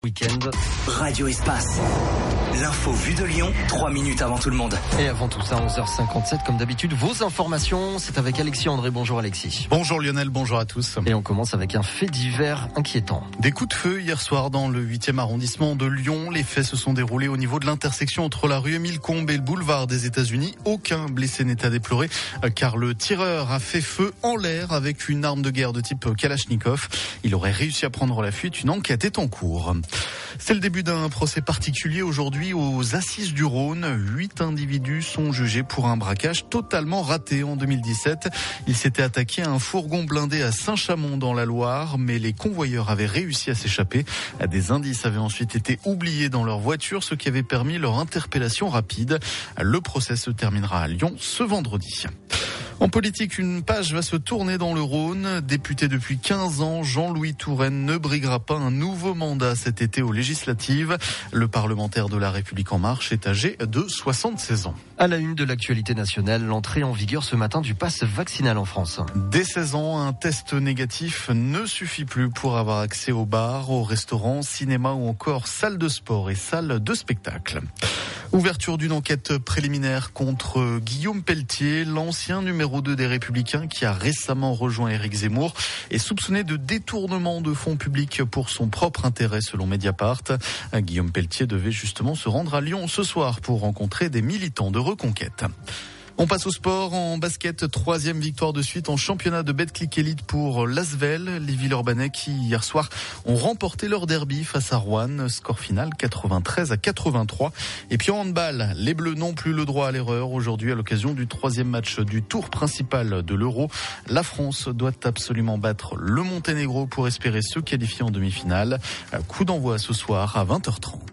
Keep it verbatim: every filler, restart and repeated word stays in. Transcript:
Week-end. Radio Espace. L'info vue de Lyon, trois minutes avant tout le monde. Et avant tout ça, onze heures cinquante-sept, comme d'habitude, vos informations, c'est avec Alexis André. Bonjour Alexis. Bonjour Lionel, bonjour à tous. Et on commence avec un fait divers inquiétant. Des coups de feu hier soir dans le huitième arrondissement de Lyon. Les faits se sont déroulés au niveau de l'intersection entre la rue Émile-Combes et le boulevard des États-Unis. Aucun blessé n'est à déplorer car le tireur a fait feu en l'air avec une arme de guerre de type Kalachnikov. Il aurait réussi à prendre la fuite. Une enquête est en cours. C'est le début d'un procès particulier aujourd'hui aux Assises du Rhône. Huit individus sont jugés pour un braquage totalement raté en deux mille dix-sept. Ils s'étaient attaqués à un fourgon blindé à Saint-Chamond dans la Loire, mais les convoyeurs avaient réussi à s'échapper. Des indices avaient ensuite été oubliés dans leur voiture, ce qui avait permis leur interpellation rapide. Le procès se terminera à Lyon ce vendredi. En politique, une page va se tourner dans le Rhône. Député depuis quinze ans, Jean-Louis Touraine ne briguera pas un nouveau mandat cet été aux législatives. Le parlementaire de La République En Marche est âgé de soixante-seize ans. À la une de l'actualité nationale, l'entrée en vigueur ce matin du pass vaccinal en France. Dès seize ans, un test négatif ne suffit plus pour avoir accès aux bars, aux restaurants, cinémas ou encore salles de sport et salles de spectacle. Ouverture d'une enquête préliminaire contre Guillaume Pelletier, l'ancien numéro deux des Républicains qui a récemment rejoint Éric Zemmour, est soupçonné de détournement de fonds publics pour son propre intérêt selon Mediapart. Guillaume Pelletier devait justement se rendre à Lyon ce soir pour rencontrer des militants de Reconquête. On passe au sport. En basket, troisième victoire de suite en championnat de Betclic Elite pour l'Asvel. Les Villeurbanais qui, hier soir, ont remporté leur derby face à Rouen. Score final quatre-vingt-treize à quatre-vingt-trois. Et puis en handball, les Bleus n'ont plus le droit à l'erreur. Aujourd'hui, à l'occasion du troisième match du tour principal de l'Euro, la France doit absolument battre le Monténégro pour espérer se qualifier en demi-finale. Coup d'envoi ce soir à vingt heures trente.